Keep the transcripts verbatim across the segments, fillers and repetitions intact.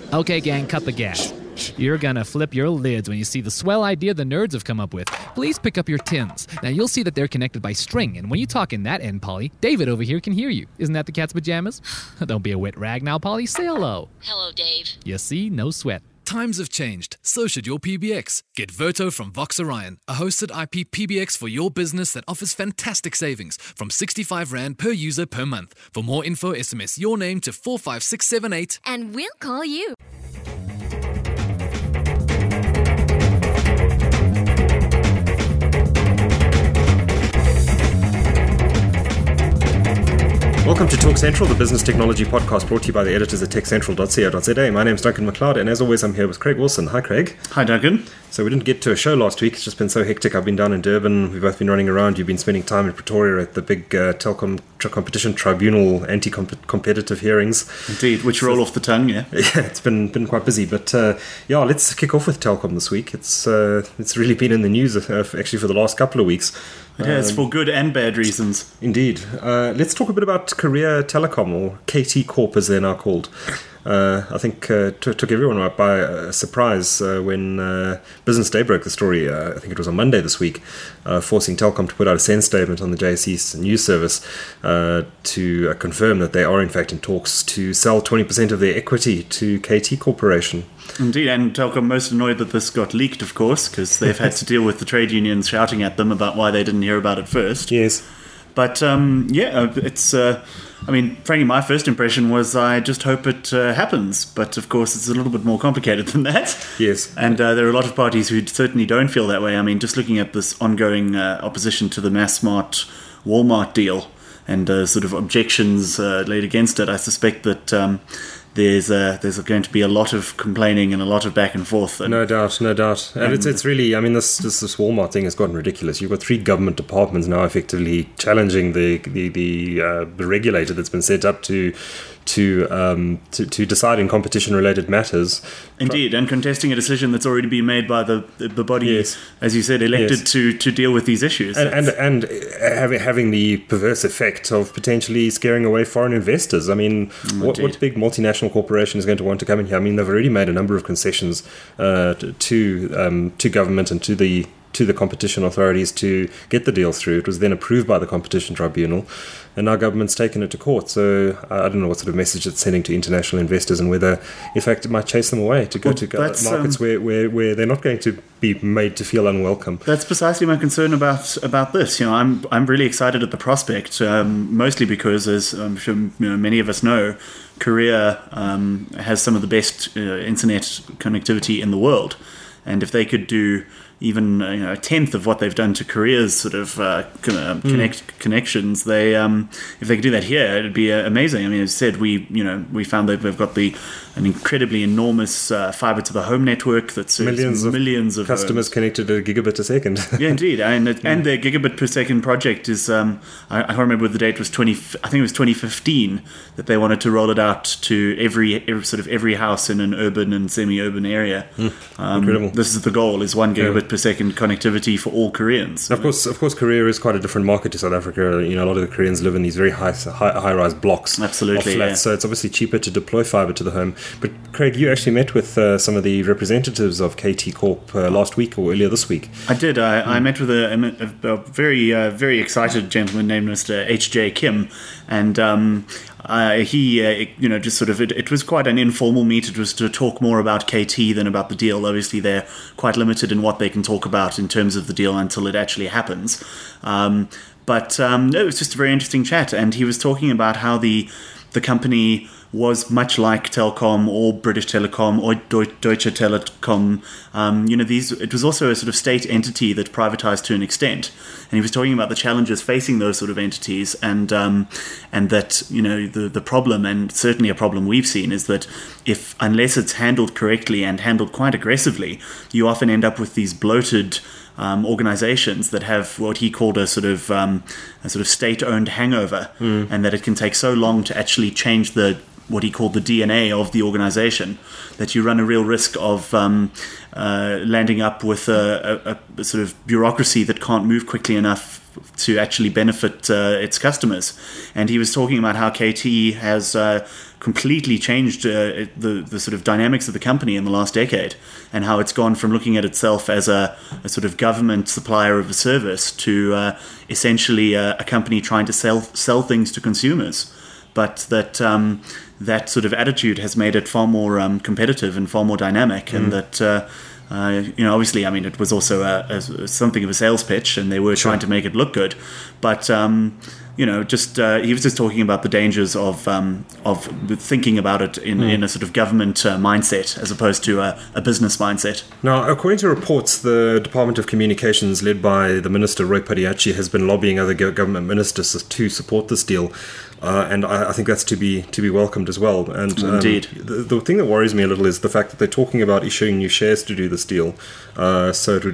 Okay, gang, cut the gas. You're gonna flip your lids when you see the swell idea the nerds have come up with. Please pick up your tins. Now, you'll see that they're connected by string, and when you talk in that end, Polly, David over here can hear you. Isn't that the cat's pajamas? Don't be a wet rag now, Polly. Say hello. Hello, Dave. You see? No sweat. Times have changed, so should your P B X. Get Verto from Vox Orion, a hosted I P P B X for your business that offers fantastic savings from sixty-five rand per user per month. For more info, S M S your name to four five six seven eight. And we'll call you. Welcome to Talk Central, the business technology podcast brought to you by the editors at tech central dot co dot za. My name is Duncan McLeod, and as always, I'm here with Craig Wilson. Hi, Craig. Hi, Duncan. So we didn't get to a show last week. It's just been so hectic. I've been down in Durban. We've both been running around. You've been spending time in Pretoria at the big uh, Telkom Tr- Competition Tribunal anti-competitive hearings. Indeed, which roll so, off the tongue, yeah. Yeah, it's been been quite busy. But uh, yeah, let's kick off with Telkom this week. It's uh, it's really been in the news, uh, actually, for the last couple of weeks. It has, um, for good and bad reasons. Indeed. Uh, let's talk a bit about Korea Telecom, or K T Corp as they're now called. Uh, I think uh, t- took everyone by uh, surprise uh, when uh, Business Day broke the story. Uh, I think it was on Monday this week, uh, forcing Telkom to put out a SENS statement on the J S E news service uh, to uh, confirm that they are in fact in talks to sell twenty percent of their equity to K T Corporation. Indeed, and Telkom most annoyed that this got leaked, of course, because they've had to deal with the trade unions shouting at them about why they didn't hear about it first. Yes. But, um, yeah, it's... Uh, I mean, frankly, my first impression was I just hope it uh, happens. But, of course, it's a little bit more complicated than that. Yes. And uh, there are a lot of parties who certainly don't feel that way. I mean, just looking at this ongoing uh, opposition to the Massmart Walmart deal and uh, sort of objections uh, laid against it, I suspect that... Um, There's uh, there's going to be a lot of complaining and a lot of back and forth. And, no doubt, no doubt. And, and it's it's really, I mean, this, this this Walmart thing has gotten ridiculous. You've got three government departments now effectively challenging the the the, uh, the regulator that's been set up to to um, to, to decide in competition-related matters. Indeed, and contesting a decision that's already been made by the the body, yes. as you said, elected yes. to, to deal with these issues. And and, and having, having the perverse effect of potentially scaring away foreign investors. I mean, oh, what, what big multinational corporation is going to want to come in here? I mean, they've already made a number of concessions uh, to um, to government and to the to the competition authorities to get the deal through. It was then approved by the Competition Tribunal, and now government's taken it to court. So uh, I don't know what sort of message it's sending to international investors, and whether, in fact, it might chase them away to go well, to markets um, where, where, where they're not going to be made to feel unwelcome. That's precisely my concern about about this. You know, I'm I'm really excited at the prospect, um, mostly because, as I'm sure you know, many of us know, Korea um, has some of the best uh, internet connectivity in the world, and if they could do even uh, you know, a tenth of what they've done to Korea's sort of uh, con- connect mm. connections, they um, if they could do that here, it'd be uh, amazing. I mean, as I said, we you know we found that we've got the an incredibly enormous uh, fiber to the home network that serves millions of millions of customers homes. Connected at a gigabit a second. Yeah, indeed, and it, yeah. and their gigabit per second project is um, I, I can't remember what the date was. Twenty, I think it was twenty fifteen that they wanted to roll it out to every, every sort of every house in an urban and semi-urban area. Mm, um, incredible. This is the goal: is one gigabit yeah. per second connectivity for all Koreans. Of course, of course, Korea is quite a different market to South Africa. You know, a lot of the Koreans live in these very high, high, high-rise blocks. Absolutely, of flats, yeah. So it's obviously cheaper to deploy fiber to the home. But Craig, you actually met with uh, some of the representatives of K T Corp uh, last week or earlier this week. I did. I, mm. I met with a, a, a very, uh, very excited gentleman named Mister H J Kim, and um, uh, he, uh, you know, just sort of. It, it was quite an informal meet. It was to talk more about K T than about the deal. Obviously, they're quite limited in what they can talk about in terms of the deal until it actually happens. Um, but um, no, it was just a very interesting chat, and he was talking about how the the company was much like Telkom or British Telecom or Deutsche Telekom. Um, you know, these. It was also a sort of state entity that privatized to an extent, and he was talking about the challenges facing those sort of entities, and um, and that you know the the problem, and certainly a problem we've seen, is that if unless it's handled correctly and handled quite aggressively, you often end up with these bloated Um, organizations that have what he called a sort of um, a sort of state-owned hangover, mm. and that it can take so long to actually change the what he called the D N A of the organization that you run a real risk of um, uh, landing up with a, a, a sort of bureaucracy that can't move quickly enough to actually benefit uh, its customers. And he was talking about how K T has uh, completely changed uh, the the sort of dynamics of the company in the last decade, and how it's gone from looking at itself as a, a sort of government supplier of a service to uh, essentially a, a company trying to sell sell things to consumers. But that um, that sort of attitude has made it far more um, competitive and far more dynamic, mm. and that. Uh, Uh, you know, obviously, I mean, it was also a, a, something of a sales pitch, and they were sure. trying to make it look good. But um, you know, just uh, he was just talking about the dangers of um, of thinking about it in, mm. in a sort of government uh, mindset as opposed to a, a business mindset. Now, according to reports, the Department of Communications, led by the Minister Roy Padiachi, has been lobbying other government ministers to support this deal. Uh, and I, I think that's to be to be welcomed as well. And um, indeed, the, the thing that worries me a little is the fact that they're talking about issuing new shares to do this deal. Uh, so it would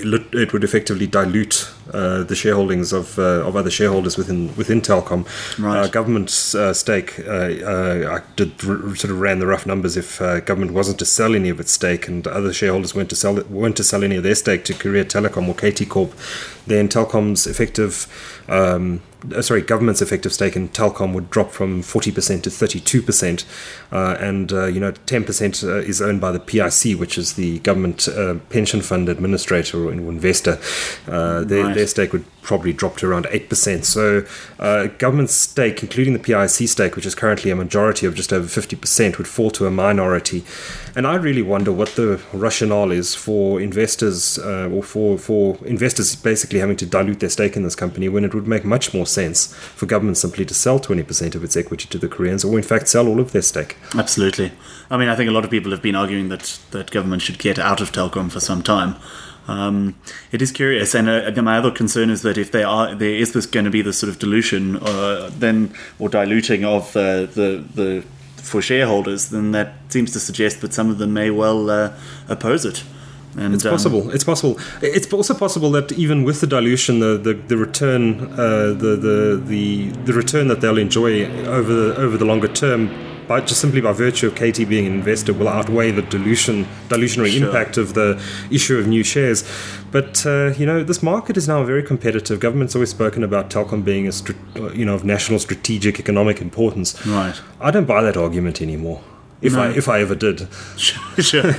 it would effectively dilute uh, the shareholdings of uh, of other shareholders within within Telkom. Right. Uh, government's uh, stake. Uh, uh, I did r- sort of ran the rough numbers. If uh, government wasn't to sell any of its stake, and other shareholders weren't to sell it, weren't to sell any of their stake to Korea Telecom or K T Corp, then Telkom's effective. Um, Uh, sorry, government's effective stake in Telkom would drop from forty percent to thirty-two percent, uh, and uh, you know ten percent uh, is owned by the P I C, which is the government uh, pension fund administrator or investor. Uh, their, right. their stake would probably drop to around eight percent. So uh, government's stake, including the P I C stake, which is currently a majority of just over fifty percent, would fall to a minority. And I really wonder what the rationale is for investors uh, or for, for investors basically having to dilute their stake in this company, when it would make much more sense for government simply to sell twenty percent of its equity to the Koreans, or in fact sell all of their stake. Absolutely. I mean, I think a lot of people have been arguing that, that government should get out of Telkom for some time. Um, it is curious, and uh, my other concern is that if they are, there is this going to be this sort of dilution, uh, then or diluting of uh, the the for shareholders, then that seems to suggest that some of them may well uh, oppose it. And, it's possible. Um, it's possible. It's also possible that even with the dilution, the the, the return, uh, the, the the the return that they'll enjoy over the, over the longer term, by just simply by virtue of K T being an investor, will outweigh the dilution dilutionary sure. impact of the issue of new shares. But uh, you know, this market is now very competitive. Government's always spoken about Telkom being a you know of national strategic economic importance. Right. I don't buy that argument anymore. If no. I if I ever did, sure.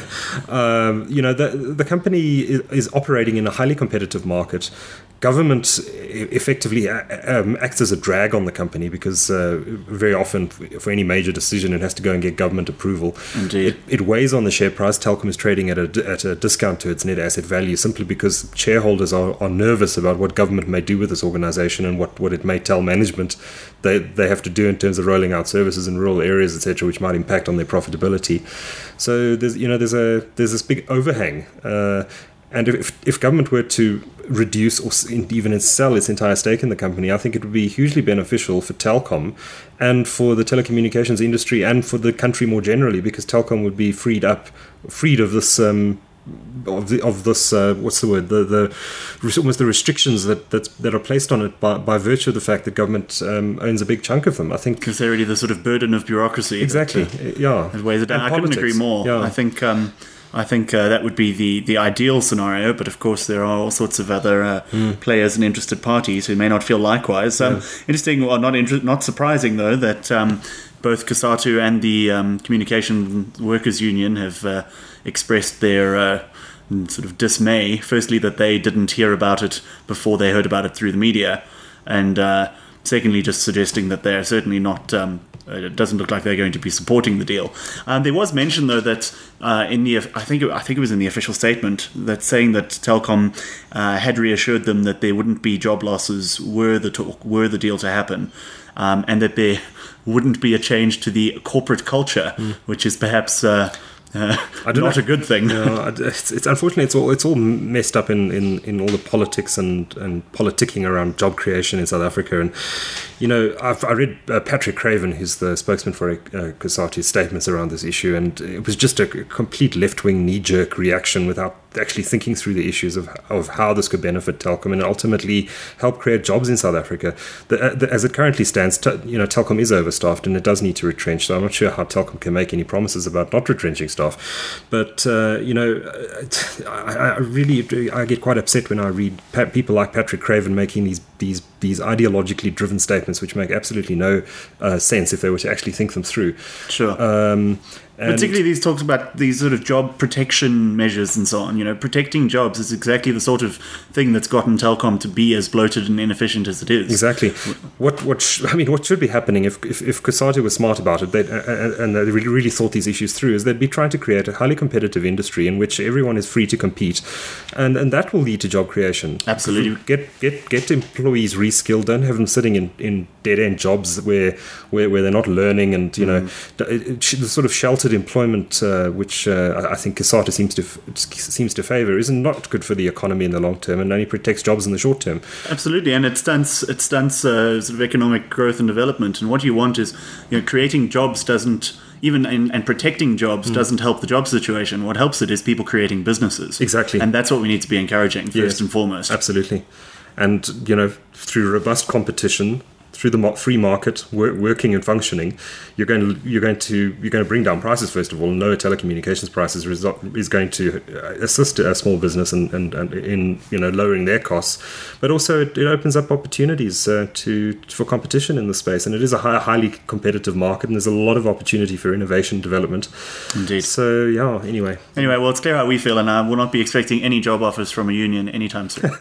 um, you know, the the company is, is operating in a highly competitive market. Government effectively um, acts as a drag on the company because uh, very often, for any major decision, it has to go and get government approval. Indeed, it, it weighs on the share price. Telkom is trading at a at a discount to its net asset value simply because shareholders are, are nervous about what government may do with this organization and what, what it may tell management they they have to do in terms of rolling out services in rural areas, et cetera, which might impact on their profitability. So there's you know there's a there's this big overhang. Uh, And if if government were to reduce or even sell its entire stake in the company, I think it would be hugely beneficial for Telkom and for the telecommunications industry and for the country more generally, because Telkom would be freed up, freed of this um, of the of this uh, what's the word the the almost the restrictions that that that are placed on it by, by virtue of the fact that government um, owns a big chunk of them. I think because they're really the sort of burden of bureaucracy. Exactly. That, uh, yeah. It weighs it down. I couldn't agree more. Yeah. I think. Um, I think uh, that would be the, the ideal scenario, but of course there are all sorts of other uh, mm. players and interested parties who may not feel likewise. Um, yeah. Interesting, well, not inter- not surprising though, that um, both COSATU and the um, Communication Workers Union have uh, expressed their uh, sort of dismay. Firstly, that they didn't hear about it before they heard about it through the media, and uh, secondly, just suggesting that they're certainly not. Um, It doesn't look like they're going to be supporting the deal. Um, there was mention, though, that uh, in the I think it, I think it was in the official statement that saying that Telkom uh, had reassured them that there wouldn't be job losses were the talk, were the deal to happen, um, and that there wouldn't be a change to the corporate culture, mm. which is perhaps. Uh, Uh, I don't not know. a good thing. No, it's, it's unfortunately it's all it's all messed up in, in, in all the politics and, and politicking around job creation in South Africa. And you know, I've, I read uh, Patrick Craven, who's the spokesman for uh, COSATU's statements around this issue, and it was just a complete left wing knee jerk reaction without actually thinking through the issues of of how this could benefit Telkom and ultimately help create jobs in South Africa. The, uh, the, as it currently stands, te, you know, Telkom is overstaffed and it does need to retrench. So I'm not sure how Telkom can make any promises about not retrenching staff. But uh, you know, I, I really I get quite upset when I read pa- people like Patrick Craven making these these these ideologically driven statements, which make absolutely no uh, sense if they were to actually think them through. Sure. Um, And particularly these talks about these sort of job protection measures and so on. You know, protecting jobs is exactly the sort of thing that's gotten Telkom to be as bloated and inefficient as it is. Exactly. What what sh- I mean, what should be happening if if, if COSATU was smart about it, they'd, uh, and they really, really thought these issues through, is they'd be trying to create a highly competitive industry in which everyone is free to compete, and and that will lead to job creation. Absolutely. Get get get employees reskilled. Don't have them sitting in, in dead end jobs where, where where they're not learning, and you know, mm. the sort of sheltered employment, uh, which uh, I think COSATU seems to seems to favour, is not good for the economy in the long term, and only protects jobs in the short term. Absolutely, and it stunts it stunts uh, sort of economic growth and development. And what you want is, you know, creating jobs doesn't even in, and protecting jobs mm. doesn't help the job situation. What helps it is people creating businesses. Exactly, and that's what we need to be encouraging first yes, and foremost. Absolutely, and you know, through robust competition, through the free market work, working and functioning, you're going to you're going to you're going to bring down prices first of all. Lower telecommunications prices result, is going to assist a small business and and, and in you know lowering their costs, but also it, it opens up opportunities uh, to for competition in the space. And it is a high, highly competitive market, and there's a lot of opportunity for innovation development. Indeed. So yeah. Anyway. Anyway, well, it's clear how we feel, and I will not be expecting any job offers from a union anytime soon.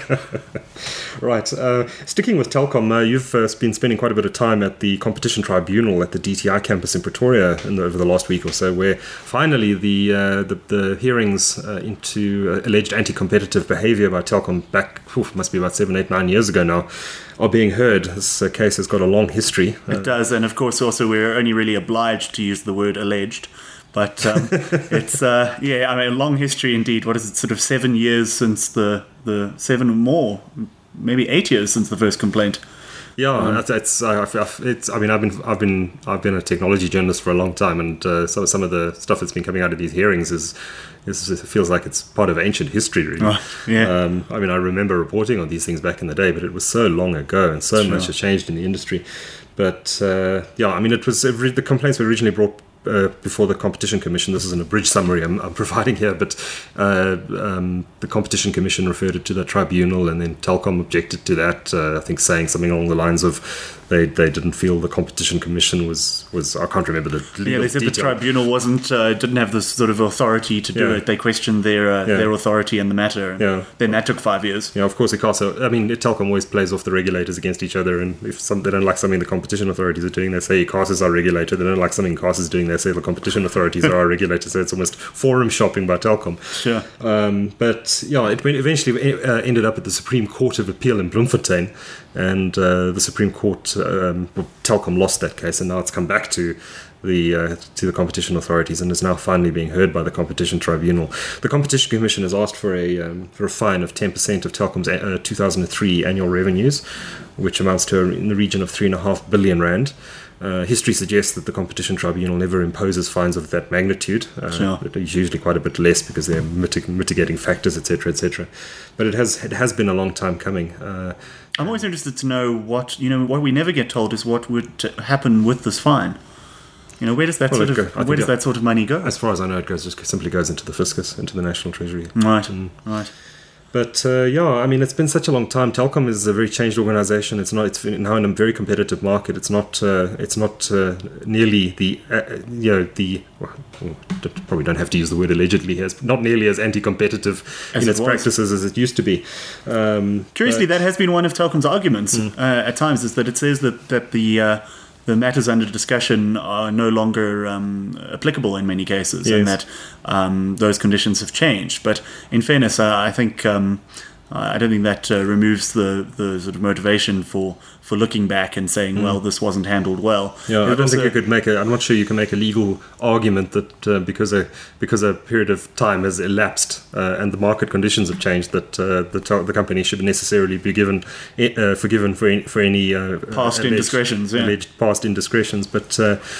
Right. Uh, sticking with Telkom, uh, you've uh, been spending quite a bit of time at the Competition Tribunal at the D T I campus in Pretoria in the, over the last week or so, where finally the uh, the, the hearings uh, into uh, alleged anti-competitive behaviour by Telkom back, oof, must be about seven, eight, nine years ago now, are being heard. This uh, case has got a long history. It uh, does, and of course also we're only really obliged to use the word alleged. But um, it's, uh, yeah, I mean, a long history indeed. What is it, sort of seven years since the, the seven or more, maybe eight years since the first complaint. Yeah, um, that's, that's uh, it's. I mean, I've been, I've been, I've been a technology journalist for a long time, and uh, so some of the stuff that's been coming out of these hearings is, is it feels like it's part of ancient history, really. Oh, yeah. Um, I mean, I remember reporting on these things back in the day, but it was so long ago, and so sure. much has changed in the industry. But uh, yeah, I mean, it was the complaints were originally brought Uh, before the Competition Commission. This is an abridged summary I'm, I'm providing here, but uh, um, the Competition Commission referred it to the tribunal, and then Telkom objected to that, uh, I think saying something along the lines of they they didn't feel the Competition Commission was, was I can't remember the legal yeah, they said detail. The tribunal wasn't uh, didn't have this sort of authority to do yeah. it. They questioned their uh, yeah. their authority in the matter. And yeah. Then that took five years. Yeah, of course, ICASA, I mean, Telkom always plays off the regulators against each other, and if some, they don't like something the competition authorities are doing, they say ICASA is our regulator. They don't like something ICASA is doing, they say the competition authorities are our regulators. So it's almost forum shopping by Telkom. Sure. Um, but yeah, it eventually uh, ended up at the Supreme Court of Appeal in Bloemfontein, and uh, the Supreme Court, um, well, Telkom lost that case, and now it's come back to the uh, to the competition authorities, and is now finally being heard by the Competition Tribunal. The Competition Commission has asked for a um, for a fine of ten percent of Telkom's uh, two thousand three annual revenues, which amounts to in the region of three and a half billion rand. Uh, history suggests that the Competition Tribunal never imposes fines of that magnitude. Uh, sure. It's usually quite a bit less because there are mitig- mitigating factors, et cetera, et cetera. But it has it has been a long time coming. Uh, I'm always interested to know what you know. What we never get told is what would happen with this fine. You know, where does that well, sort of go, where does that sort of money go? As far as I know, it goes just simply goes into the fiscus, into the National Treasury. Right, mm. right. But uh, yeah, I mean, it's been such a long time. Telkom is a very changed organisation. It's not. It's now in a very competitive market. It's not. Uh, it's not uh, nearly the. Uh, you know the. Well, probably don't have to use the word allegedly here. It's not nearly as anti-competitive as in its was. practices as it used to be. Um, Curiously, that has been one of Telkom's arguments mm. uh, at times. Is that it says that that the. Uh, The matters under discussion are no longer um, applicable in many cases, yes. and that um, those conditions have changed. But in fairness, uh, I think um, I don't think that uh, removes the, the sort of motivation for, for looking back and saying, mm. well, this wasn't handled well. Yeah, it I don't also, think you could make a. I'm not sure you can make a legal argument that uh, because a because a period of time has elapsed uh, and the market conditions have changed, that uh, the the company should necessarily be given uh, forgiven for any, for any uh, past alleged, indiscretions, yeah. alleged past indiscretions. But uh,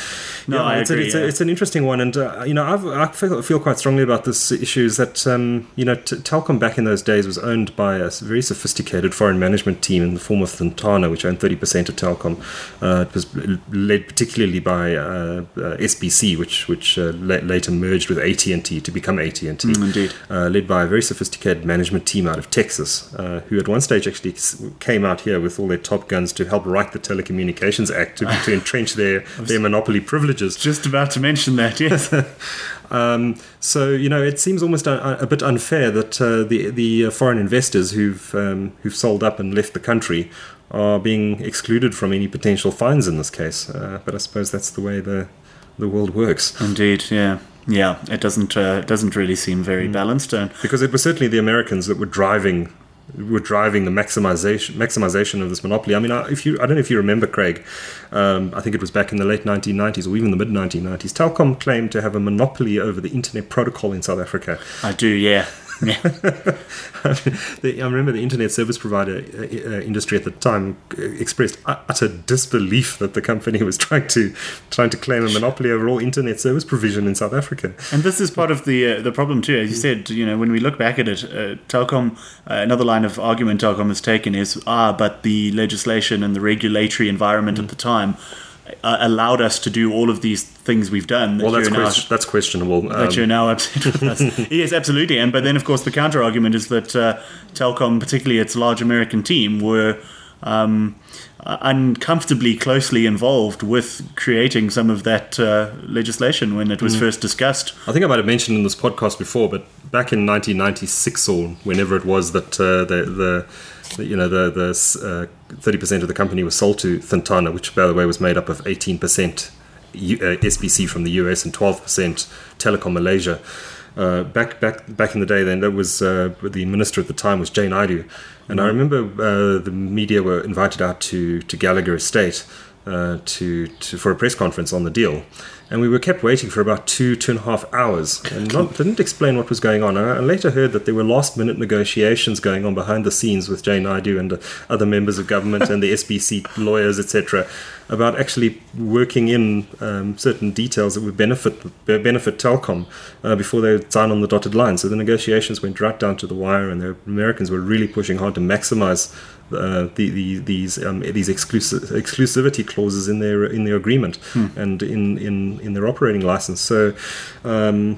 No, yeah, I it's, agree. a, it's, yeah. a, it's an interesting one, and uh, you know, I've, I feel, feel quite strongly about this issue. Is that um, you know, T- Telkom back in those days was owned by a very sophisticated foreign management team in the form of Thintana, which owned thirty percent of Telkom. Uh, it was led particularly by uh, uh, S B C, which which uh, la- later merged with A T and T to become A T and T. Mm, indeed, uh, led by a very sophisticated management team out of Texas, uh, who at one stage actually came out here with all their top guns to help write the Telecommunications Act to, to entrench their, their monopoly privileges. Just about to mention that, yes. um, so you know, it seems almost a, a bit unfair that uh, the the foreign investors who've um, who've sold up and left the country are being excluded from any potential fines in this case. Uh, but I suppose that's the way the the world works. Indeed, yeah. Yeah, it doesn't uh, doesn't really seem very mm. balanced. And because it was certainly the Americans that were driving were driving the maximization maximization of this monopoly. I mean, if you I don't know if you remember, Craig, um, I think it was back in the late nineteen nineties or even the mid nineteen nineties, Telkom claimed to have a monopoly over the internet protocol in South Africa. I do, yeah. Yeah. I, mean, the, I remember the internet service provider uh, uh, industry at the time expressed utter disbelief that the company was trying to trying to claim a monopoly over all internet service provision in South Africa. And this is part of the uh, the problem too, as you said. You know, when we look back at it, uh, Telkom, uh, another line of argument Telkom has taken is ah, but the legislation and the regulatory environment mm. at the time Uh, allowed us to do all of these things we've done. That well, that's, now, question, that's questionable. Um, that you're now upset with us. Yes, absolutely. And but then, of course, the counter argument is that uh, Telkom, particularly its large American team, were um, uncomfortably closely involved with creating some of that uh, legislation when it was mm. first discussed. I think I might have mentioned in this podcast before, but back in nineteen ninety-six or whenever it was that uh, the the you know the the uh, thirty percent of the company was sold to Thintana, which by the way was made up of eighteen percent U- uh, S B C from the U S and twelve percent Telecom Malaysia. Uh, back back back in the day, then that was uh, the minister at the time was Jane Naidoo, and mm-hmm. I remember uh, the media were invited out to to Gallagher Estate uh, to, to for a press conference on the deal. And we were kept waiting for about two, two and a half hours and not, didn't explain what was going on. I later heard that there were last-minute negotiations going on behind the scenes with Jane Naidoo and uh, other members of government and the S B C lawyers, et cetera, about actually working in um, certain details that would benefit benefit Telkom uh, before they would sign on the dotted line. So the negotiations went right down to the wire, and the Americans were really pushing hard to maximize Uh, the, the, these um, these exclusive exclusivity clauses in their in their agreement hmm. and in, in, in their operating license. So um,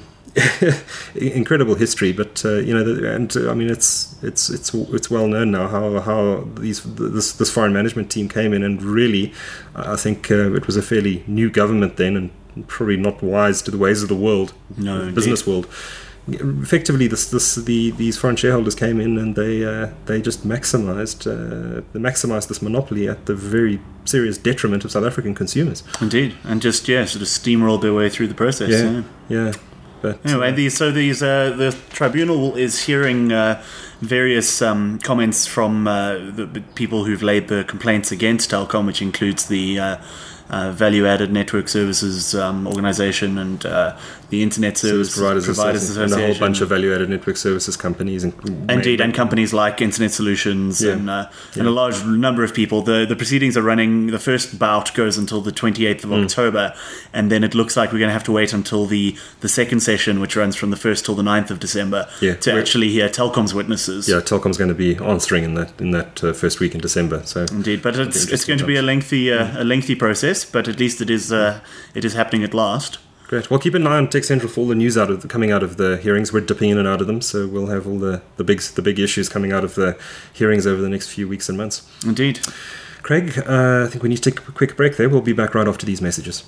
incredible history, but uh, you know, the, and uh, I mean, it's it's it's it's well known now how how these this this foreign management team came in, and really, uh, I think uh, it was a fairly new government then, and probably not wise to the ways of the world, no, the business world. Effectively, this, this, the, these foreign shareholders came in and they uh, they just maximized uh, they maximized this monopoly at the very serious detriment of South African consumers. Indeed, and just yeah, sort of steamrolled their way through the process. Yeah, yeah. yeah. But, anyway, uh, these so these uh, the tribunal is hearing uh, various um, comments from uh, the people who've laid the complaints against Telkom, which includes the uh, uh, Value-Added Network Services um, Organisation and uh, the Internet Service, Service Providers, Providers Association, and a whole bunch of Value-Added Network Services companies. And Indeed, and companies like Internet Solutions yeah. and, uh, yeah. and a large number of people. The the proceedings are running, the first bout goes until the twenty-eighth of mm. October, and then it looks like we're going to have to wait until the, the second session, which runs from the first till the ninth of December, yeah. to We're, actually hear Telkom's witnesses. Yeah, Telkom's going to be answering in that in that uh, first week in December. So Indeed, but it's it's going to be a lengthy uh, mm. a lengthy process, but at least it is uh, it is happening at last. Great. Well, keep an eye on Tech Central for all the news out of the, coming out of the hearings. We're dipping in and out of them, so we'll have all the, the big the big issues coming out of the hearings over the next few weeks and months. Indeed. Craig, uh, I think we need to take a quick break there. We'll be back right after these messages.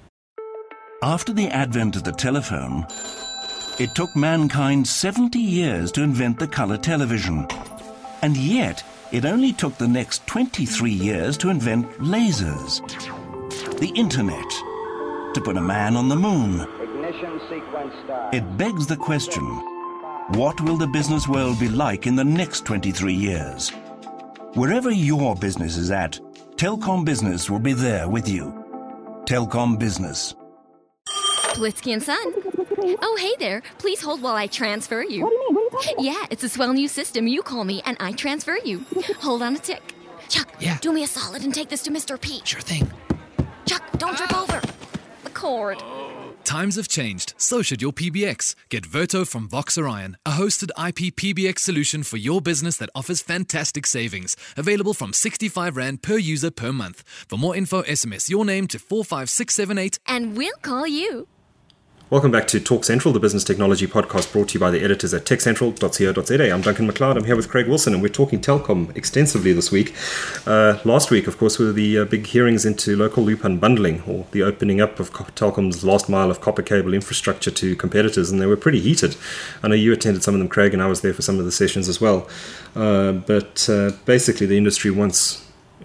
After the advent of the telephone, it took mankind seventy years to invent the colour television. And yet, it only took the next twenty-three years to invent lasers. The internet. To put a man on the moon. Ignition sequence start. It begs the question, what will the business world be like in the next twenty-three years? Wherever your business is at, Telkom Business will be there with you. Telkom Business. Plitsky and Son. Oh, hey there. Please hold while I transfer you. What do you mean? What are you talking about? Yeah, it's a swell new system. You call me and I transfer you. Hold on a tick. Chuck, yeah. do me a solid and take this to Mister P. Sure thing. Chuck, don't trip over. The cord. Times have changed, so should your P B X. Get Verto from Vox Orion, a hosted I P P B X solution for your business that offers fantastic savings. Available from sixty-five rand per user per month. For more info, S M S your name to four five six seven eight. And we'll call you. Welcome back to Talk Central, the business technology podcast brought to you by the editors at tech central dot co dot za. I'm Duncan McLeod. I'm here with Craig Wilson, and we're talking Telkom extensively this week. Uh, last week, of course, were the uh, big hearings into local loop unbundling, or the opening up of Telkom's last mile of copper cable infrastructure to competitors, and they were pretty heated. I know you attended some of them, Craig, and I was there for some of the sessions as well. Uh, but uh, basically, the industry wants...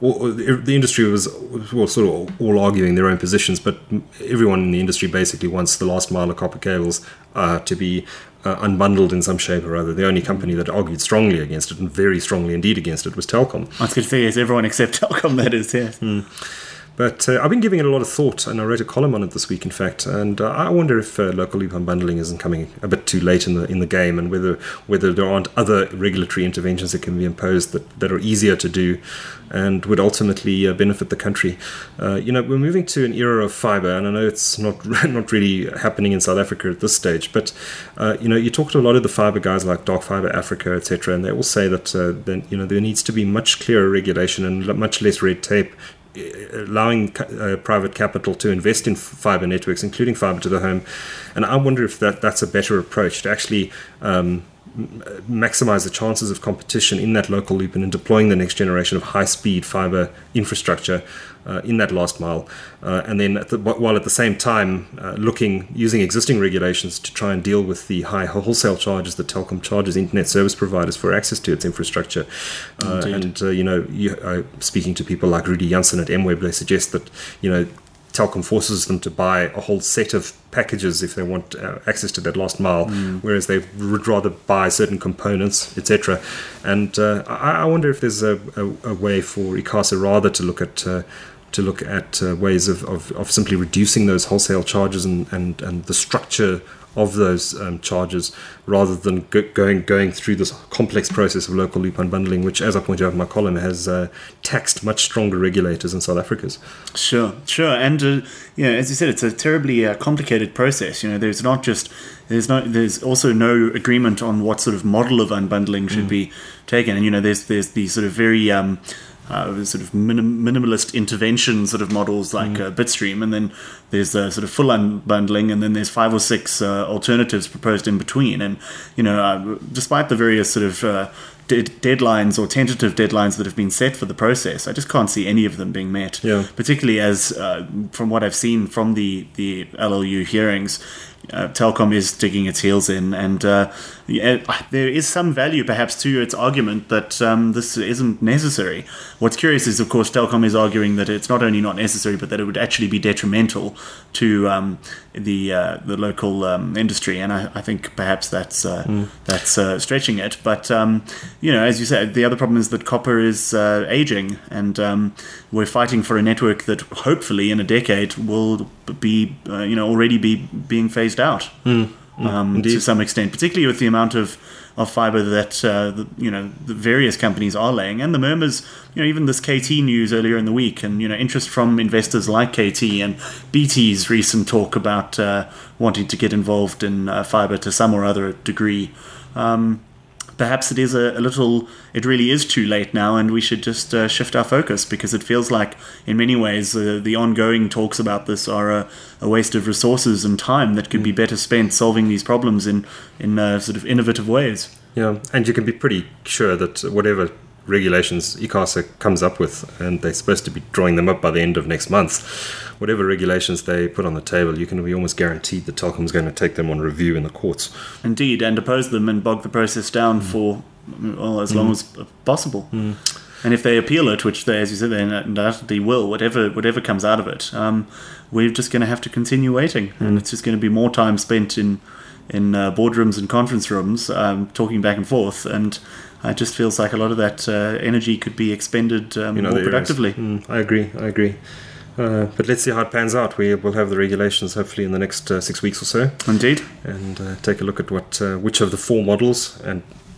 The industry was well, sort of all arguing their own positions, but everyone in the industry basically wants the last mile of copper cables uh, to be uh, unbundled in some shape or other. The only company that argued strongly against it, and very strongly indeed against it, was Telkom. I was going to say, yes, everyone except Telkom, that is, yes. Mm. But uh, I've been giving it a lot of thought, and I wrote a column on it this week, in fact. And uh, I wonder if uh, local loop unbundling isn't coming a bit too late in the in the game, and whether whether there aren't other regulatory interventions that can be imposed that, that are easier to do and would ultimately uh, benefit the country. Uh, you know, we're moving to an era of fibre, and I know it's not not really happening in South Africa at this stage. But uh, you know, you talk to a lot of the fibre guys like Dark Fibre Africa, et cetera, and they all say that uh, then you know there needs to be much clearer regulation and much less red tape, allowing uh, private capital to invest in fibre networks, including fibre to the home. And I wonder if that, that's a better approach to actually um, maximize the chances of competition in that local loop and in deploying the next generation of high-speed fibre infrastructure uh, in that last mile. Uh, and then at the, while at the same time uh, looking, using existing regulations to try and deal with the high wholesale charges that Telkom charges internet service providers for access to its infrastructure. Uh, and, uh, you know, you, uh, speaking to people like Rudy Janssen at M-Web, they suggest that, you know, Telkom forces them to buy a whole set of packages if they want uh, access to that last mile, mm. whereas they would rather buy certain components, et cetera. And uh, I, I wonder if there's a, a, a way for ICASA rather to look at uh, to look at uh, ways of, of, of simply reducing those wholesale charges and, and, and the structure of those um, charges, rather than go- going going through this complex process of local loop unbundling, which, as I pointed out in my column, has uh, taxed much stronger regulators in South Africa's. Sure, sure, and uh, you know, as you said, it's a terribly uh, complicated process. You know, there's not just there's not there's also no agreement on what sort of model of unbundling should mm. be taken, and you know, there's there's the sort of very um, Uh, sort of minim- minimalist intervention sort of models like mm. uh, Bitstream, and then there's uh, sort of full unbundling, and then there's five or six uh, alternatives proposed in between. And you know, uh, despite the various sort of uh, de- deadlines or tentative deadlines that have been set for the process, I just can't see any of them being met. Yeah. Particularly as, uh, from what I've seen from the the L L U hearings, Uh, Telkom is digging its heels in, and uh, yeah, there is some value perhaps to its argument that um, this isn't necessary. What's curious is, of course, Telkom is arguing that it's not only not necessary, but that it would actually be detrimental to um, the uh, the local um, industry, and I, I think perhaps that's uh, mm. that's uh, stretching it. But um, you know, as you said, the other problem is that copper is uh, aging, and um, we're fighting for a network that hopefully in a decade will be uh, you know already be being phased out mm, mm, um, to some extent, particularly with the amount of, of fibre that uh, the, you know the various companies are laying, and the murmurs, you know, even this K T news earlier in the week, and you know interest from investors like K T and B T's recent talk about uh, wanting to get involved in uh, fibre to some or other degree. Um, Perhaps it is a, a little, it really is too late now, and we should just uh, shift our focus, because it feels like, in many ways, uh, the ongoing talks about this are a, a waste of resources and time that could mm. be better spent solving these problems in, in uh, sort of innovative ways. Yeah, and you can be pretty sure that whatever regulations ICASA comes up with, and they're supposed to be drawing them up by the end of next month, whatever regulations they put on the table, you can be almost guaranteed that Telkom's going to take them on review in the courts. Indeed, and oppose them and bog the process down mm. for well, as long mm. as possible. Mm. And if they appeal it, which they, as you said, they undoubtedly will, whatever whatever comes out of it, um, we're just going to have to continue waiting, mm. and it's just going to be more time spent in in uh, boardrooms and conference rooms, um, talking back and forth, and it just feels like a lot of that uh, energy could be expended um, more productively. Mm, I agree, I agree. Uh, but let's see how it pans out. We will have the regulations hopefully in the next uh, six weeks or so. Indeed. And uh, take a look at what uh, which of the four models, and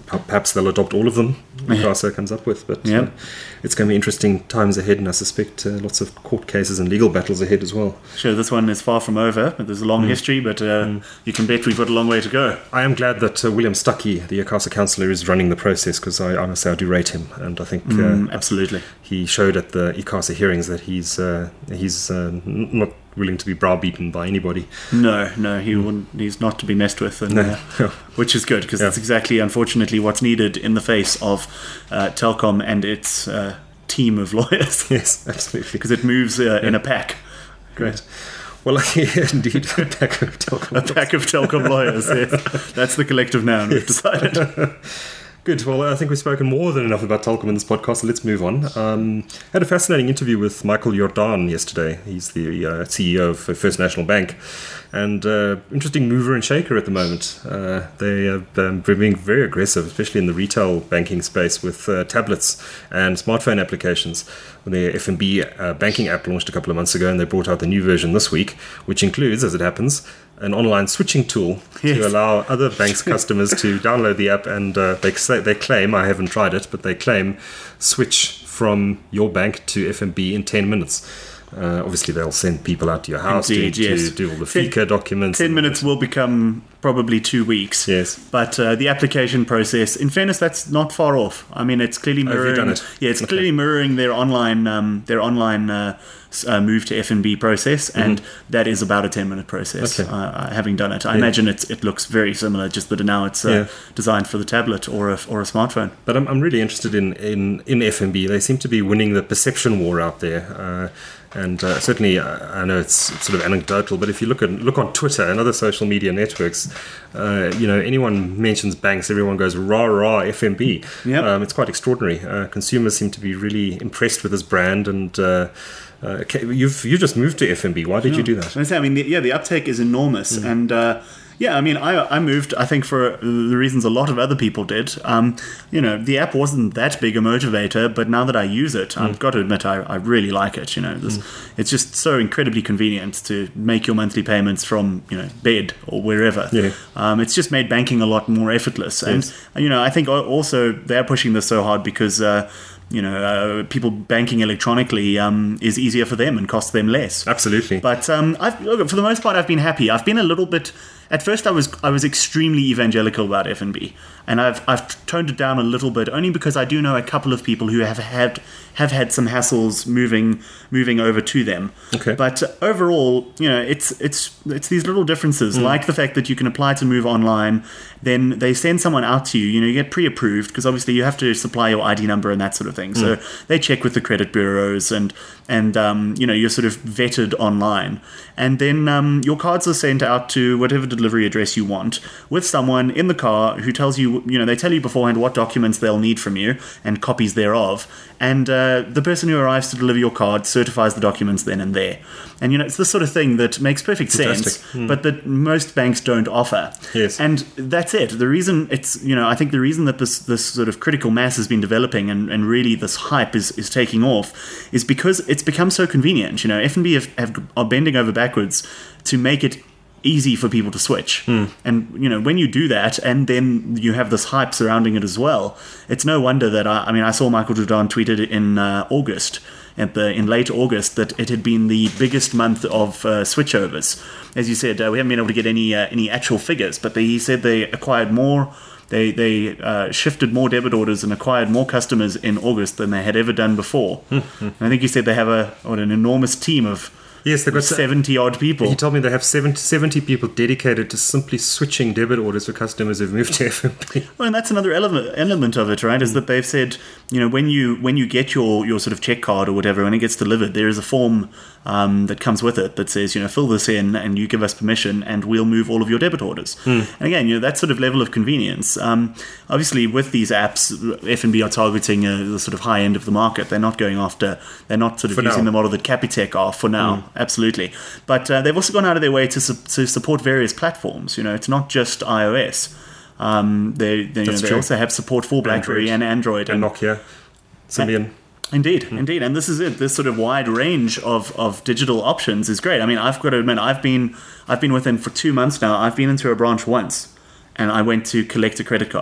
perhaps they'll adopt all of them ICASA comes up with. But yeah. uh, it's going to be interesting times ahead, and I suspect uh, lots of court cases and legal battles ahead as well. Sure, this one is far from over, but there's a long mm. history, but uh, mm. you can bet we've got a long way to go. I am glad that uh, William Stuckey, the ICASA councillor, is running the process, because I, I must say I do rate him, and I think mm, uh, absolutely he showed at the ICASA hearings that he's uh, he's uh, n- not willing to be browbeaten by anybody. No, no, he mm. wouldn't. He's not to be messed with, and, no. uh, which is good, because yeah. that's exactly, unfortunately, what's needed in the face of uh, Telkom and its uh, team of lawyers. Yes, absolutely, because it moves uh, yeah. in a pack. Great. Well, yeah, indeed, a pack of Telkom. A pack of Telkom lawyers. Yes. That's the collective noun we've decided. Good. Well, I think we've spoken more than enough about Telkom in this podcast, so let's move on. Um, had a fascinating interview with Michael Jordan yesterday. He's the uh, C E O of First National Bank, and uh, interesting mover and shaker at the moment. Uh, they have um, been very aggressive, especially in the retail banking space, with uh, tablets and smartphone applications. Their F N B uh, banking app launched a couple of months ago, and they brought out the new version this week, which includes, as it happens, an online switching tool yes. to allow other banks' customers to download the app, and uh, they say, they claim, I haven't tried it, but they claim switch from your bank to F N B in ten minutes. Uh, obviously, they'll send people out to your house Indeed, to, yes. to do all the FICA documents. Ten minutes will become probably two weeks. Yes. But uh, the application process, in fairness, that's not far off. I mean, it's clearly mirroring. Oh, have you done it? Yeah, it's okay. clearly mirroring their online um, their online uh, uh, move to F N B process, and mm-hmm. that is about a ten minute process. Okay. Uh, having done it, I yeah. imagine it's it looks very similar, just that now it's uh, yeah. designed for the tablet or a or a smartphone. But I'm I'm really interested in in in F N B. They seem to be winning the perception war out there. Uh, And uh, certainly, uh, I know it's sort of anecdotal, but if you look at look on Twitter and other social media networks, uh, you know, anyone mentions banks, everyone goes rah rah F N B. Yep. Um, it's quite extraordinary. Uh, consumers seem to be really impressed with this brand, and uh, uh, you've you just moved to F N B. Why did yeah. you do that? I mean, the, yeah, the uptake is enormous, mm. and. Uh, Yeah, I mean, I I moved, I think, for the reasons a lot of other people did. Um, you know, the app wasn't that big a motivator, but now that I use it, mm. I've got to admit, I, I really like it. You know, this, mm. it's just so incredibly convenient to make your monthly payments from, you know, bed or wherever. Yeah. Um, it's just made banking a lot more effortless. And, yes. you know, I think also they're pushing this so hard because... Uh, you know, uh, people banking electronically um, is easier for them and costs them less. Absolutely. But um, I've, look, for the most part, I've been happy. I've been a little bit. At first, I was I was extremely evangelical about F N B, and I've I've toned it down a little bit, only because I do know a couple of people who have had have had some hassles moving moving over to them. Okay. But overall, you know, it's it's it's these little differences, mm. like the fact that you can apply to move online, then they send someone out to you. You know, you get pre-approved because obviously you have to supply your I D number and that sort of thing. Mm. So they check with the credit bureaus, and and um, you know, you're sort of vetted online, and then um, your cards are sent out to whatever delivery address you want with someone in the car who tells you, you know, they tell you beforehand what documents they'll need from you and copies thereof, and uh, the person who arrives to deliver your card certifies the documents then and there. And you know, it's the sort of thing that makes perfect Fantastic. sense, mm. but that most banks don't offer. Yes. And that's it. The reason it's, you know, I think the reason that this this sort of critical mass has been developing and, and really this hype is, is taking off is because it's become so convenient. You know, F N B have, have, are bending over backwards to make it easy for people to switch. Mm. And, you know, when you do that and then you have this hype surrounding it as well, it's no wonder that, I, I mean, I saw Michael Jordan tweeted in uh, August, at the in late August, that it had been the biggest month of uh, switchovers. As you said, uh, we haven't been able to get any uh, any actual figures, but they, he said they acquired more, they they uh, shifted more debit orders and acquired more customers in August than they had ever done before. Mm-hmm. I think he said they have a what, an enormous team of Yes, they've got seventy odd people. He told me they have seventy people dedicated to simply switching debit orders for customers who've moved to F N B. Well, and that's another element element of it, right? Is that they've said, you know, when you when you get your, your sort of check card or whatever, when it gets delivered, there is a form um, that comes with it that says, you know, fill this in and you give us permission and we'll move all of your debit orders. Mm. And again, you know, that sort of level of convenience. Um, obviously, with these apps, F N B are targeting uh, the sort of high end of the market. They're not going after. They're not sort of for using now. the model that Capitec are for now. Mm. Absolutely. But uh, they've also gone out of their way to su- to support various platforms. You know, it's not just iOS. Um, they they, you know, they also have support for BlackBerry Android. and Android and, and Nokia, Symbian. Indeed, mm. indeed, and this is it. This sort of wide range of, of digital options is great. I mean, I've got to admit, I've been I've been with them for two months now. I've been into a branch once, and I went to collect a credit card.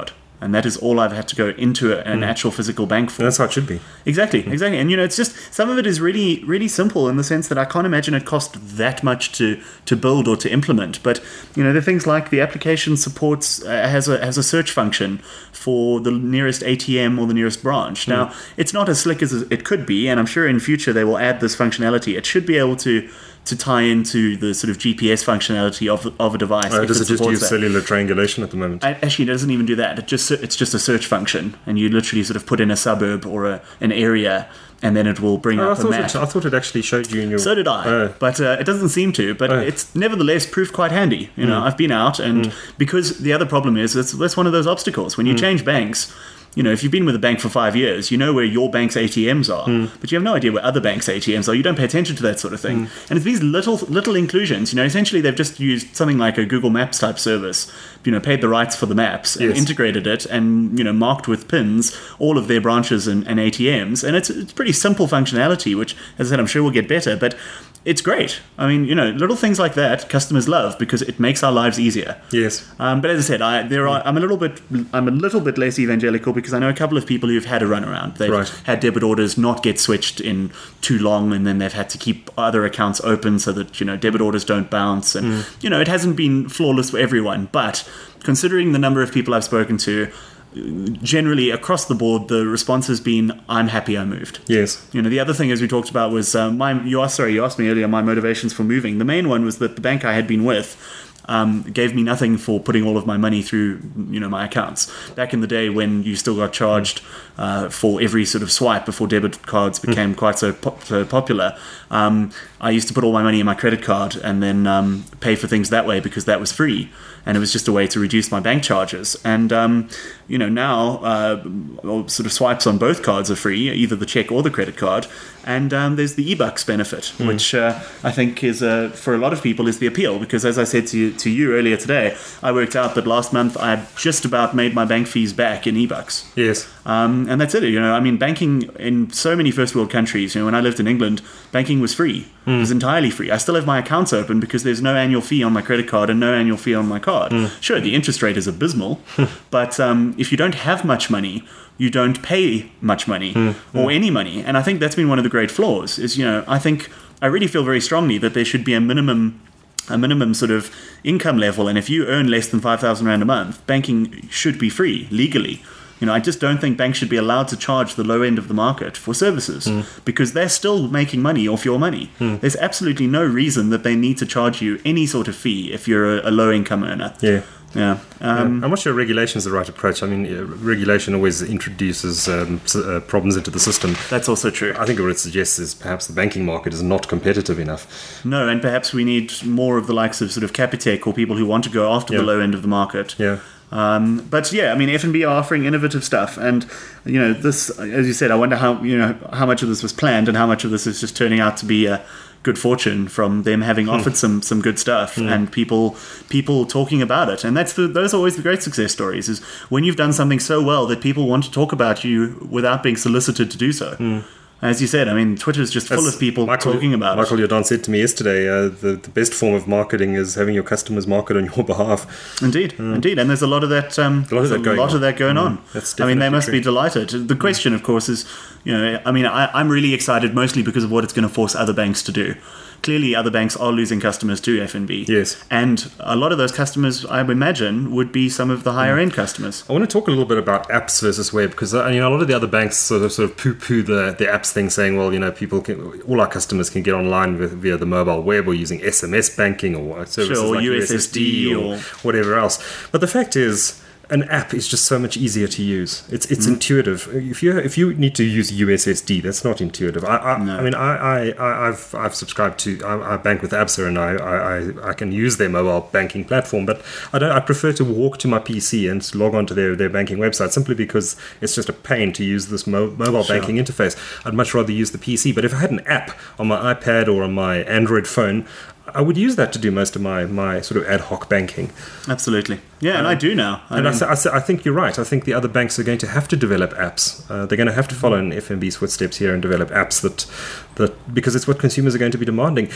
and that is all I've had to go into an mm. actual physical bank for. And that's how it should be. Exactly, exactly. And, you know, it's just, some of it is really, really simple in the sense that I can't imagine it cost that much to, to build or to implement. But, you know, the things like the application supports, uh, has a has a search function for the nearest A T M or the nearest branch. Now, mm. it's not as slick as it could be, and I'm sure in future they will add this functionality. It should be able to to tie into the sort of G P S functionality of of a device. Uh, does it just use that. cellular triangulation at the moment? I, actually, it doesn't even do that. It just it's just a search function, and you literally sort of put in a suburb or a, an area, and then it will bring oh, up I a map. It, I thought it actually showed you in your... So did I, oh. but uh, it doesn't seem to. But oh. it's nevertheless proved quite handy. You know, mm. I've been out, and mm. because the other problem is that's, that's one of those obstacles. When you mm. change banks, you know, if you've been with a bank for five years, you know where your bank's A T Ms are, mm. but you have no idea where other banks' A T Ms are. You don't pay attention to that sort of thing. Mm. And it's these little little inclusions. You know, essentially they've just used something like a Google Maps type service, you know, paid the rights for the maps and yes. integrated it and, you know, marked with pins all of their branches and, and A T Ms. And it's, it's pretty simple functionality, which, as I said, I'm sure will get better. But it's great. I mean, you know, little things like that customers love because it makes our lives easier. Yes. Um, but as I said, I there are I'm a little bit I'm a little bit less evangelical because I know a couple of people who've had a runaround. They've right. had debit orders not get switched in too long, and then they've had to keep other accounts open so that, you know, debit orders don't bounce. And mm. you know, it hasn't been flawless for everyone. But considering the number of people I've spoken to, generally across the board the response has been, I'm happy I moved. Yes. You know, the other thing as we talked about was uh, my you asked sorry you asked me earlier my motivations for moving. The main one was that the bank I had been with um, gave me nothing for putting all of my money through, you know, my accounts. Back in the day when you still got charged uh, for every sort of swipe before debit cards became mm. quite so, pop- so popular, um, I used to put all my money in my credit card and then um, pay for things that way because that was free. And it was just a way to reduce my bank charges. And, um, you know, now uh, sort of swipes on both cards are free, either the check or the credit card. And um, there's the eBucks benefit, mm. which uh, I think is, uh, for a lot of people, is the appeal. Because as I said to you, to you earlier today, I worked out that last month I had just about made my bank fees back in eBucks. Yes. Um, and that's it. You know, I mean, banking in so many first world countries, you know, when I lived in England, banking was free. Mm. It was entirely free. I still have my accounts open because there's no annual fee on my credit card and no annual fee on my card. Mm. Sure, the interest rate is abysmal, but um, if you don't have much money, you don't pay much money mm. or mm. any money. And I think that's been one of the great flaws is, you know, I think I really feel very strongly that there should be a minimum a minimum sort of income level. And if you earn less than five thousand rand a month, banking should be free legally. You know, I just don't think banks should be allowed to charge the low end of the market for services mm. because they're still making money off your money. Mm. There's absolutely no reason that they need to charge you any sort of fee if you're a, a low income earner. Yeah. Yeah. Um, yeah. I'm not sure regulation is the right approach. I mean, uh, regulation always introduces um, uh, problems into the system. That's also true. I think what it suggests is perhaps the banking market is not competitive enough. No, and perhaps we need more of the likes of sort of Capitec or people who want to go after yeah. the low end of the market. Yeah. Um, but yeah, I mean, F N B are offering innovative stuff, and you know, this, as you said, I wonder how you know how much of this was planned and how much of this is just turning out to be a good fortune from them having hmm. offered some some good stuff hmm. and people people talking about it. And that's the those are always the great success stories, is when you've done something so well that people want to talk about you without being solicited to do so. Hmm. As you said, I mean, Twitter's just full As of people Michael, talking about Michael it. Michael Jordan said to me yesterday, uh, the, the best form of marketing is having your customers market on your behalf. Indeed, mm. indeed. And there's a lot of that, um, a lot of that going, lot of that going mm. on. That's I mean, they must true. be delighted. The question, of course, is, you know, I mean, I, I'm really excited mostly because of what it's going to force other banks to do. Clearly, other banks are losing customers to F N B. Yes. And a lot of those customers, I would imagine, would be some of the higher-end customers. I want to talk a little bit about apps versus web, because uh, you know, a lot of the other banks sort of, sort of poo-poo the, the apps thing, saying, well, you know, people can, all our customers can get online with, via the mobile web or using S M S banking or services sure, or like U S S D or, or whatever else. But the fact is, an app is just so much easier to use. It's it's mm. intuitive. If you if you need to use U S S D, that's not intuitive. I I, no. I mean I, I I've I've subscribed to I, I bank with Absa and I, I I can use their mobile banking platform, but I don't. I prefer to walk to my P C and log on to their, their banking website simply because it's just a pain to use this mo- mobile sure. banking interface. I'd much rather use the P C. But if I had an app on my iPad or on my Android phone, I would use that to do most of my, my sort of ad hoc banking. Absolutely. Yeah, um, and I do now. I and mean, I, I, I think you're right. I think the other banks are going to have to develop apps. Uh, they're going to have to follow in F N B's footsteps here and develop apps that, that because it's what consumers are going to be demanding.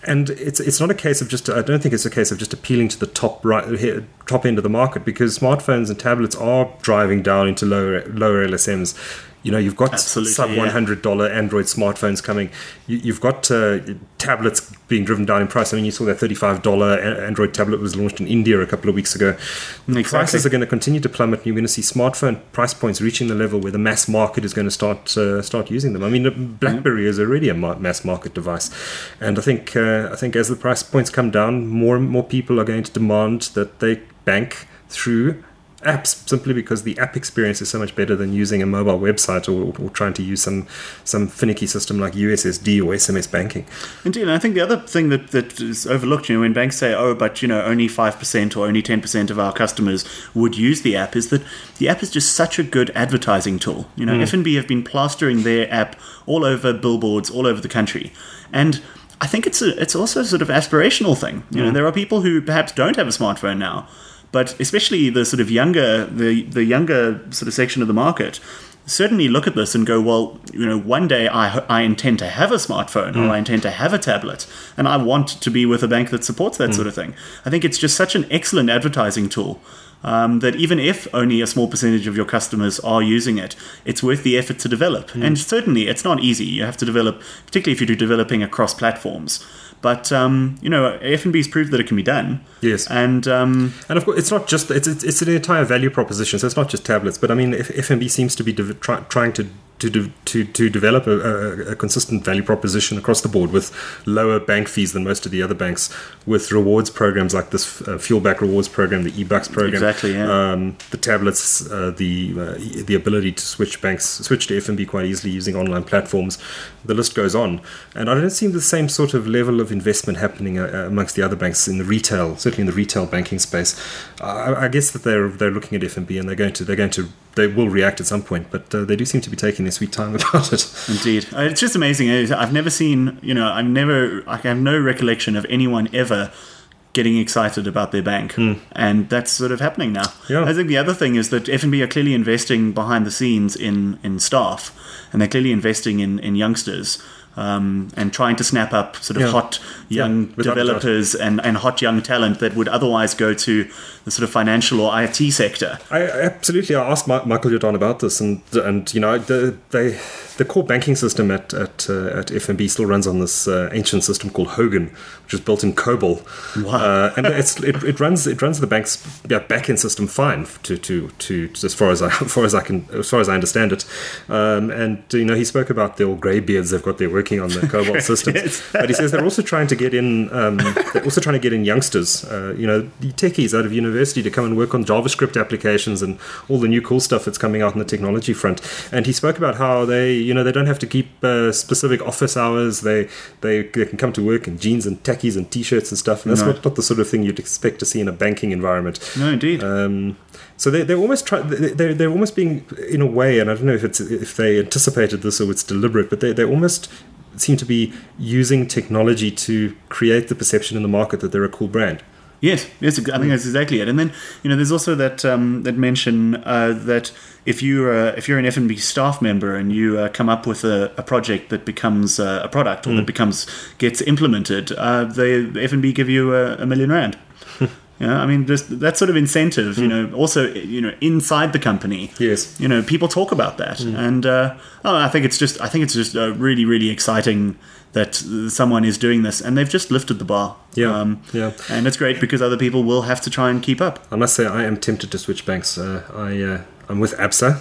and it's it's not a case of just I don't think it's a case of just appealing to the top right top end of the market, because smartphones and tablets are driving down into lower lower L S Ms. You know, you've got Absolutely, sub one hundred dollars yeah. Android smartphones coming. You, you've got uh, tablets being driven down in price. I mean, you saw that thirty-five dollars Android tablet was launched in India a couple of weeks ago. Exactly. Prices are going to continue to plummet, and you're going to see smartphone price points reaching the level where the mass market is going to start uh, start using them. I mean, BlackBerry is already a mass market device, and I think uh, I think as the price points come down, more and more people are going to demand that they bank through apps, simply because the app experience is so much better than using a mobile website or, or trying to use some some finicky system like U S S D or S M S banking. Indeed, and I think the other thing that, that is overlooked, you know, when banks say, oh, but, you know, only five percent or only ten percent of our customers would use the app, is that the app is just such a good advertising tool. You know, mm. F N B have been plastering their app all over billboards, all over the country. And I think it's a, it's also a sort of aspirational thing. You mm. know, there are people who perhaps don't have a smartphone now, but especially the sort of younger, the, the younger sort of section of the market, certainly look at this and go, well, you know, one day I, I intend to have a smartphone mm. or I intend to have a tablet, and I want to be with a bank that supports that mm. sort of thing. I think it's just such an excellent advertising tool um, that even if only a small percentage of your customers are using it, it's worth the effort to develop. Mm. And certainly it's not easy. You have to develop, particularly if you're developing across platforms. But um, you know, F N B's proved that it can be done. Yes, and um, and of course, it's not just it's it's, it's an entire value proposition. So it's not just tablets, but I mean, F N B seems to be de- try, trying to to to to develop a, a, a consistent value proposition across the board, with lower bank fees than most of the other banks, with rewards programs like this uh, fuel back rewards program, the eBucks program, exactly, yeah. um, the tablets, uh, the uh, the ability to switch banks, switch to F N B quite easily using online platforms. The list goes on, and I don't see the same sort of level of investment happening uh, amongst the other banks in the retail, certainly in the retail banking space. I, I guess that they're they're looking at F N B and they're going to they're going to they will react at some point, but uh, they do seem to be taking their sweet time about it. Indeed, uh, it's just amazing. I've never seen, you know, I've never, I have no recollection of anyone ever getting excited about their bank, mm. and that's sort of happening now. Yeah. I think the other thing is that F N B are clearly investing behind the scenes in in staff, and they're clearly investing in in youngsters. Um, and trying to snap up sort of yeah. hot young yeah, developers and, and hot young talent that would otherwise go to the sort of financial or I T sector. I absolutely. I asked Michael Jordan about this, and and you know the they the core banking system at at uh, at F N B still runs on this uh, ancient system called Hogan, which is built in COBOL. Wow. Uh, and it's it, it runs it runs the bank's yeah, back-end system fine to to to as far as I as far as I can as far as I understand it. Um, and you know he spoke about the old greybeards they've got their work on the COBOL systems, yes. But he says they're also trying to get in. Um, they're also trying to get in youngsters, uh, you know, the techies out of university to come and work on JavaScript applications and all the new cool stuff that's coming out on the technology front. And he spoke about how they, you know, they don't have to keep uh, specific office hours. They, they they can come to work in jeans and tackies and t-shirts and stuff. And that's no. not, not the sort of thing you'd expect to see in a banking environment. No, indeed. Um, so they they're almost try they're they're almost being, in a way, and I don't know if it's if they anticipated this or it's deliberate, but they they almost seem to be using technology to create the perception in the market that they're a cool brand. Yes, yes, I think that's exactly it. And then, you know, there's also that um, that mention uh, that if you're uh, if you're an F N B staff member and you uh, come up with a, a project that becomes uh, a product or mm. that becomes gets implemented, uh, they the F N B give you a, a million rand. You know, I mean, just that sort of incentive, you know, also, you know, inside the company, yes, you know, people talk about that, mm. and uh, oh, I think it's just, I think it's just uh, really, really exciting that someone is doing this, and they've just lifted the bar. Yeah, um, yeah, and it's great because other people will have to try and keep up. I must say, I am tempted to switch banks. Uh, I uh, I'm with Absa,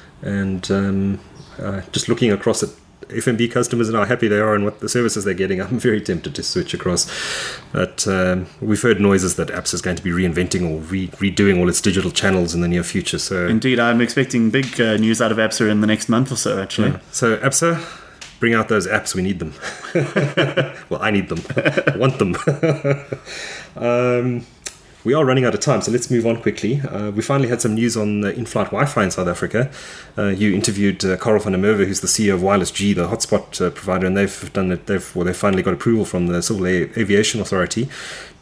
and um, uh, just looking across at F N B customers and how happy they are and what the services they're getting, I'm very tempted to switch across. But um, we've heard noises that Absa is going to be reinventing or re- redoing all its digital channels in the near future. So indeed, I'm expecting big uh, news out of Absa in the next month or so, actually. Yeah. So Absa, bring out those apps. We need them. Well, I need them. I want them. um, We are running out of time, so let's move on quickly. Uh, we finally had some news on uh, in-flight Wi-Fi in South Africa. Uh, you interviewed uh, Karel van der Merwe, who's the C E O of Wireless G, the hotspot uh, provider, and they've done it. They've well, they finally got approval from the Civil Aviation Authority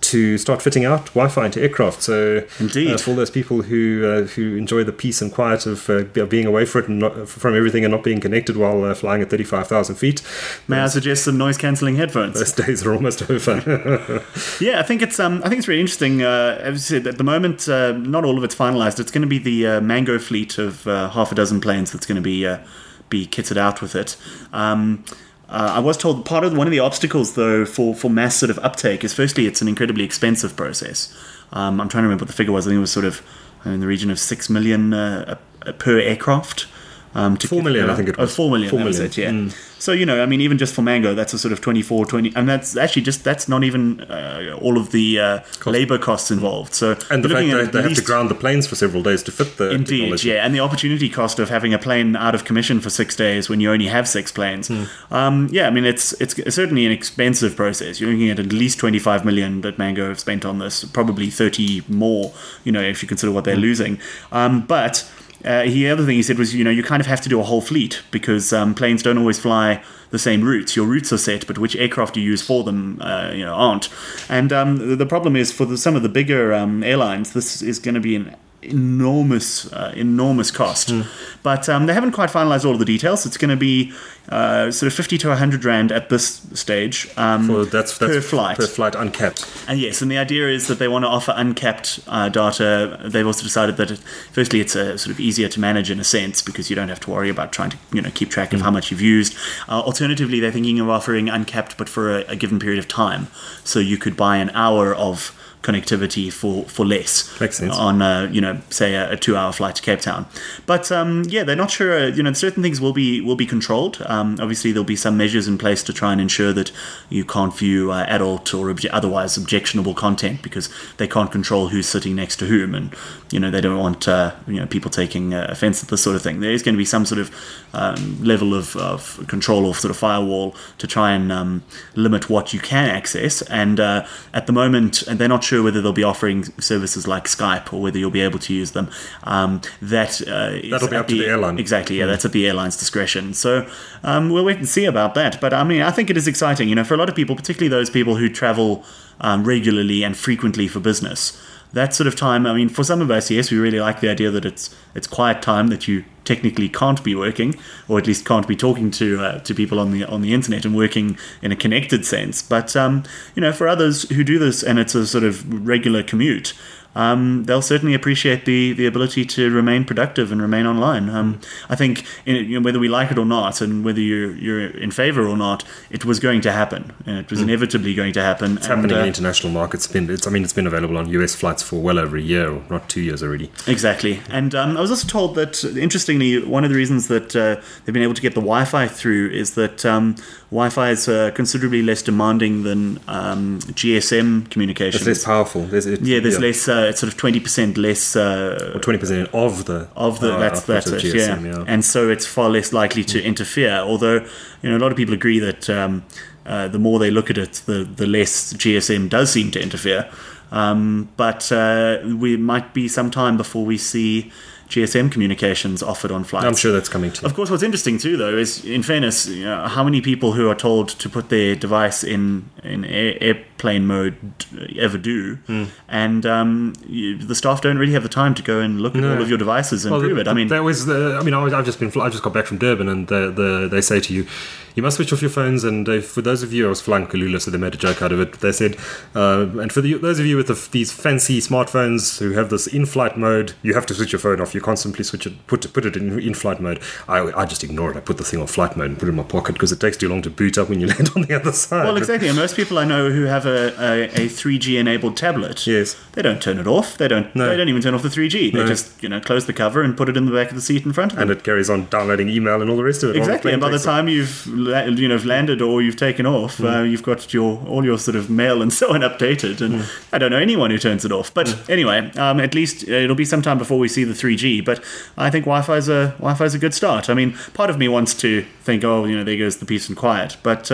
to start fitting out Wi-Fi into aircraft. So, Indeed. Uh, for all those people who uh, who enjoy the peace and quiet of uh, being away for it and not, from everything and not being connected while uh, flying at thirty-five thousand feet, may I suggest some noise-cancelling headphones? Those days are almost over. Yeah, I think it's um, I think it's really interesting. Uh, as I said, at the moment, uh, not all of it's finalised. It's going to be the uh, Mango fleet of uh, half a dozen planes that's going to be uh, be kitted out with it. Um, Uh, I was told part of one of the obstacles, though, for, for mass sort of uptake is firstly it's an incredibly expensive process. Um, I'm trying to remember what the figure was. I think it was sort of in the region of six million uh, per aircraft. Um, to four million, I think it was. Oh, four million, four that million. was it, yeah. Mm. So, you know, I mean, even just for Mango, that's a sort of twenty-four, twenty, and that's actually just, that's not even uh, all of the uh, labour costs involved. So, and the fact that they have least, to ground the planes for several days to fit the Indeed, technology. yeah, and the opportunity cost of having a plane out of commission for six days when you only have six planes. Mm. Um, yeah, I mean, it's it's certainly an expensive process. You're looking at at least twenty-five million that Mango have spent on this, probably thirty more, you know, if you consider what they're mm. losing. Um, but... Uh, the other thing he said was, you know, you kind of have to do a whole fleet because um, planes don't always fly the same routes. Your routes are set, but which aircraft you use for them, uh, you know, aren't. And um, the, the problem is for the, some of the bigger um, airlines, this is going to be an enormous, uh, enormous cost. Mm. But um, they haven't quite finalised all of the details. It's going to be uh, sort of fifty to one hundred rand at this stage um, For, that's, that's per flight. Per flight uncapped. And yes, and the idea is that they want to offer uncapped uh, data. They've also decided that, it, firstly, it's a, sort of easier to manage in a sense because you don't have to worry about trying to, you know, keep track of mm. how much you've used. Uh, alternatively, they're thinking of offering uncapped, but for a, a given period of time. So you could buy an hour of connectivity for, for less. Makes sense. On, uh, you know, say a, a two-hour flight to Cape Town. But, um, yeah, they're not sure, uh, you know, certain things will be will be controlled. Um, obviously, there'll be some measures in place to try and ensure that you can't view uh, adult or obje- otherwise objectionable content because they can't control who's sitting next to whom and, you know, they don't want, uh, you know, people taking uh, offence at this sort of thing. There is going to be some sort of um, level of, of control or sort of firewall to try and um, limit what you can access. And uh, at the moment, and they're not sure whether they'll be offering services like Skype or whether you'll be able to use them. Um, that uh, is That'll be up to the airline. Exactly, yeah, mm. that's at the airline's discretion. So um, we'll wait and see about that. But I mean, I think it is exciting. You know, for a lot of people, particularly those people who travel um, regularly and frequently for business, that sort of time, I mean, for some of us, yes, we really like the idea that it's it's quiet time, that you technically can't be working, or at least can't be talking to uh, to people on the on the internet and working in a connected sense. But um, you know, for others who do this and it's a sort of regular commute, um, they'll certainly appreciate the the ability to remain productive and remain online. Um, I think in, you know, whether we like it or not, and whether you're you're in favour or not, it was going to happen. And it was mm. inevitably going to happen. It's and, happening uh, in international markets. It's been, it's, I mean, it's been available on U S flights for well over a year, or not two years already. Exactly. And um, I was also told that, interestingly, one of the reasons that uh, they've been able to get the Wi-Fi through is that um, Wi-Fi is uh, considerably less demanding than um, G S M communications. It's less powerful. There's, it, yeah, there's yeah. less. Uh, it's sort of twenty percent less. Uh, or twenty percent of the of the. Uh, that's that's it. G S M, yeah. yeah. And so it's far less likely to mm. interfere. Although, you know, a lot of people agree that um, uh, the more they look at it, the the less G S M does seem to interfere. Um, but uh, we might be some time before we see G S M communications offered on flights. I'm sure that's coming too. Of course, what's interesting too, though, is in fairness, you know, how many people who are told to put their device in in air, airplane mode ever do, mm. and um, you, the staff don't really have the time to go and look at no. all of your devices and well, prove the, it. I mean, that was the, I mean, I was, I've just been, I just got back from Durban, and the, the, they say to you, you must switch off your phones. And uh, for those of you, I was flying Kalula, so they made a joke out of it. They said, uh, and for the, those of you with the, these fancy smartphones who have this in-flight mode, you have to switch your phone off. You constantly switch it, put put it in in-flight mode. I, I just ignore it. I put the thing on flight mode and put it in my pocket because it takes too long to boot up when you land on the other side. well, exactly. And most people I know who have a, a, a three G enabled tablet, yes, they don't turn it off. They don't. No. They don't even turn off the three G. They No. just you know close the cover and put it in the back of the seat in front of them. and it carries on downloading email and all the rest of it. Exactly, and by the time you've la- you know landed or you've taken off, mm. uh, you've got your all your sort of mail and so on updated. And mm. I don't know anyone who turns it off. But mm. anyway, um, at least it'll be some time before we see the three G. But I think Wi-Fi is a Wi-Fi is a good start. I mean, part of me wants to think, oh, you know, there goes the peace and quiet. But um,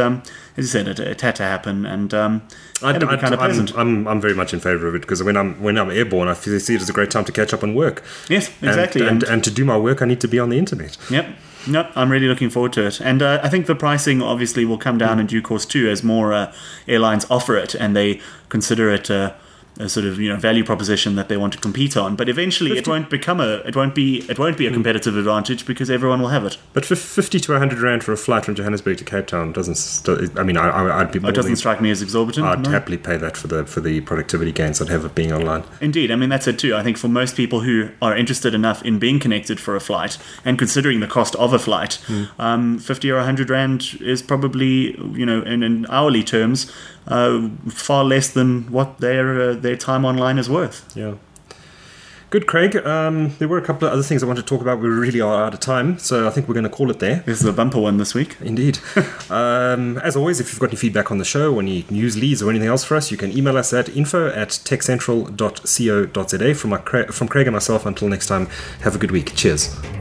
as you said, it, it had to happen, and um, I, it'll be kind of I'm, pleasant. I'm, I'm very much in favour of it, because when I'm when I'm airborne, I feel, see it as a great time to catch up on work. Yes, exactly. And, and, And- and to do my work, I need to be on the internet. Yep. No, I'm really looking forward to it. And uh, I think the pricing obviously will come down in due course too, as more uh, airlines offer it and they consider it uh, a sort of, you know, value proposition that they want to compete on. But eventually it won't become a it won't be it won't be a competitive advantage, because everyone will have it. But for fifty to one hundred rand for a flight from Johannesburg to Cape Town doesn't. St- I mean, I, I, I'd be. More It doesn't than, strike me as exorbitant. I'd no? happily pay that for the for the productivity gains I'd have of being online. Indeed, I mean that's it too. I think for most people who are interested enough in being connected for a flight and considering the cost of a flight, mm. um, fifty or a hundred rand is probably, you know, in, in hourly terms, uh, far less than what their uh, their time online is worth. Yeah. Good, Craig. Um, there were a couple of other things I wanted to talk about. We really are out of time, so I think we're going to call it there. This is a bumper one this week. Indeed. um, as always, if you've got any feedback on the show, or any news leads or anything else for us, you can email us at info at techcentral dot co dot za. From, my, from Craig and myself, until next time, have a good week. Cheers.